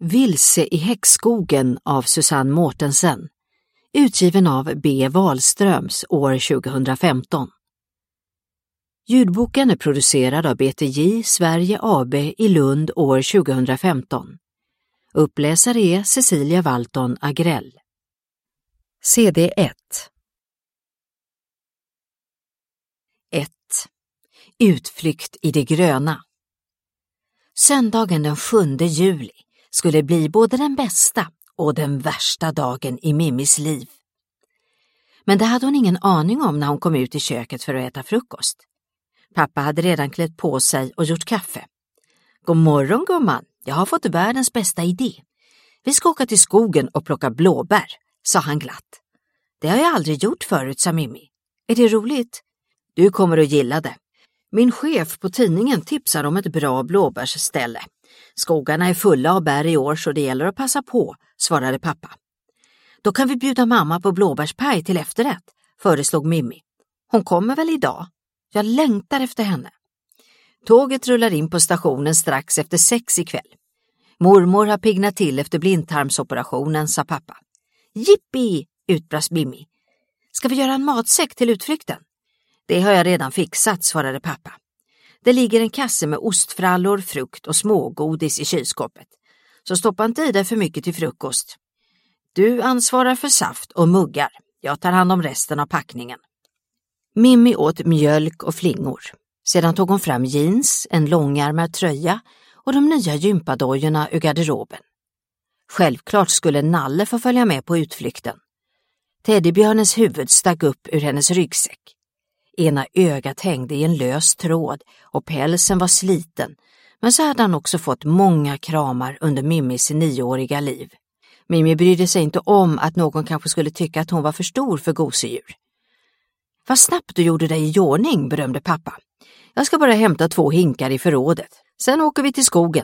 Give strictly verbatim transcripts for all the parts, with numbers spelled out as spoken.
Vilse i häckskogen av Susanne Mortensen, utgiven av B. Wahlströms år tjugohundrafemton. Ljudboken är producerad av B T J Sverige A B i Lund år tjugohundrafemton. Uppläsare är Cecilia Walton Agrell. C D ett. ett. Utflykt i det gröna. Söndagen den sjunde juli skulle bli både den bästa och den värsta dagen i Mimmis liv. Men det hade hon ingen aning om när hon kom ut i köket för att äta frukost. Pappa hade redan klätt på sig och gjort kaffe. God morgon gumman, jag har fått världens bästa idé. Vi ska åka till skogen och plocka blåbär, sa han glatt. Det har jag aldrig gjort förut, sa Mimmi. Är det roligt? Du kommer att gilla det. Min chef på tidningen tipsar om ett bra blåbärsställe. Skogarna är fulla av bär i år så det gäller att passa på, svarade pappa. Då kan vi bjuda mamma på blåbärspaj till efterrätt, föreslog Mimmi. Hon kommer väl idag? Jag längtar efter henne. Tåget rullar in på stationen strax efter sex ikväll. Mormor har pignat till efter blindtarmsoperationen, sa pappa. Jippi, utbrast Mimmi. Ska vi göra en matsäck till utflykten? Det har jag redan fixat, svarade pappa. Det ligger en kasse med ostfrallor, frukt och smågodis i kylskåpet. Så stoppa inte i dig för mycket till frukost. Du ansvarar för saft och muggar. Jag tar hand om resten av packningen. Mimmi åt mjölk och flingor. Sedan tog hon fram jeans, en långärmad tröja och de nya gympadojorna ur garderoben. Självklart skulle Nalle få följa med på utflykten. Teddybjörnens huvud stack upp ur hennes ryggsäck. Ena ögat hängde i en lös tråd och pälsen var sliten, men så hade han också fått många kramar under Mimmis nioåriga liv. Mimmi brydde sig inte om att någon kanske skulle tycka att hon var för stor för gosedjur. Vad snabbt du gjorde dig i ordning, berömde pappa. Jag ska bara hämta två hinkar i förrådet. Sen åker vi till skogen.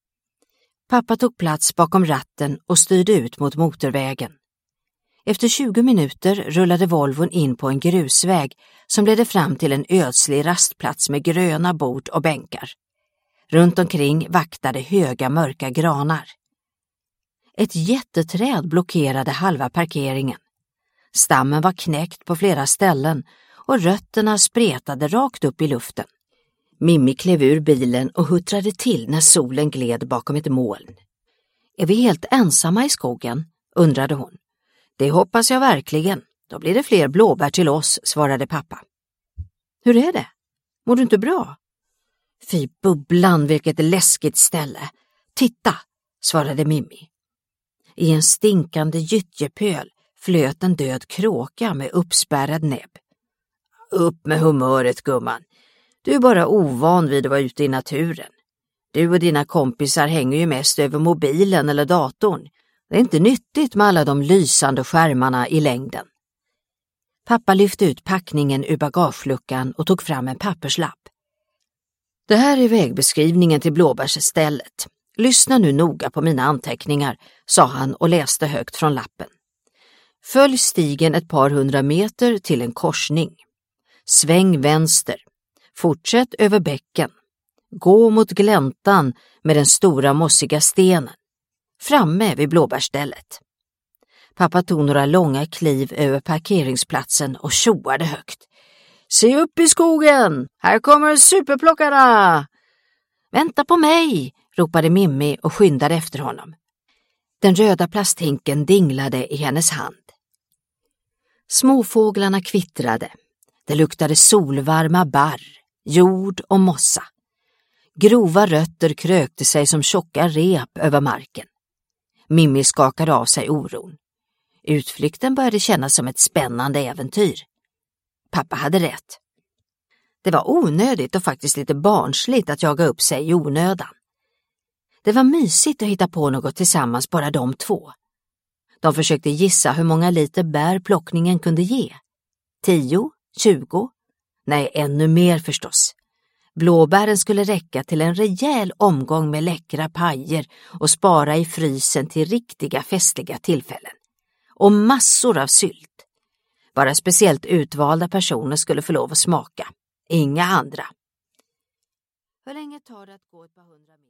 Pappa tog plats bakom ratten och styrde ut mot motorvägen. Efter tjugo minuter rullade Volvon in på en grusväg som ledde fram till en ödslig rastplats med gröna bord och bänkar. Runt omkring vaktade höga mörka granar. Ett jätteträd blockerade halva parkeringen. Stammen var knäckt på flera ställen och rötterna spretade rakt upp i luften. Mimmi klev ur bilen och huttrade till när solen gled bakom ett moln. Är vi helt ensamma i skogen? Undrade hon. Det hoppas jag verkligen. Då blir det fler blåbär till oss, svarade pappa. Hur är det? Mår du inte bra? Fy bubblan, vilket läskigt ställe. Titta, svarade Mimmi. I en stinkande gyttjepöl flöt en död kråka med uppspärrad näbb. Upp med humöret, gumman. Du är bara ovan vid att vara ute i naturen. Du och dina kompisar hänger ju mest över mobilen eller datorn. Det är inte nyttigt med alla de lysande skärmarna i längden. Pappa lyfte ut packningen ur bagageluckan och tog fram en papperslapp. Det här är vägbeskrivningen till blåbärsstället. Lyssna nu noga på mina anteckningar, sa han och läste högt från lappen. Följ stigen ett par hundra meter till en korsning. Sväng vänster. Fortsätt över bäcken. Gå mot gläntan med den stora mossiga stenen. Framme vid blåbärstället. Pappa tog några långa kliv över parkeringsplatsen och tjoade högt. Se upp i skogen! Här kommer superplockarna! Vänta på mig! Ropade Mimmi och skyndade efter honom. Den röda plasthinken dinglade i hennes hand. Småfåglarna kvittrade. Det luktade solvarma barr, jord och mossa. Grova rötter krökte sig som tjocka rep över marken. Mimmi skakade av sig oron. Utflykten började kännas som ett spännande äventyr. Pappa hade rätt. Det var onödigt och faktiskt lite barnsligt att jaga upp sig i onödan. Det var mysigt att hitta på något tillsammans, bara de två. De försökte gissa hur många liter bär plockningen kunde ge. Tio? Tjugo? Nej, ännu mer förstås. Blåbären skulle räcka till en rejäl omgång med läckra pajer och spara i frysen till riktiga festliga tillfällen. Och massor av sylt. Bara speciellt utvalda personer skulle få lov att smaka. Inga andra. Hur länge tar det att gå ett par hundra meter?